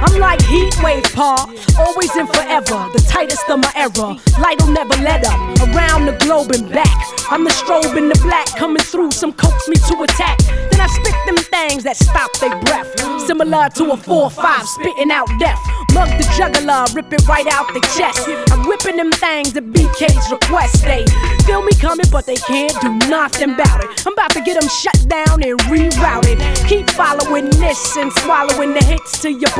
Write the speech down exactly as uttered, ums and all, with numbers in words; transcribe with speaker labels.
Speaker 1: I'm like heat wave, pa, always and forever, the tightest of my era. Light'll never let up, around the globe and back. I'm the strobe in the black, coming through, some coax me to attack. Then I spit them things that stop their breath, similar to a four five spitting out death. Mug the juggler, rip it right out the chest. I'm whipping them things at B K's request. They feel me coming, but they can't do nothing about it. I'm about to get them shut down and rerouted. Keep following this and swallowing the hits till your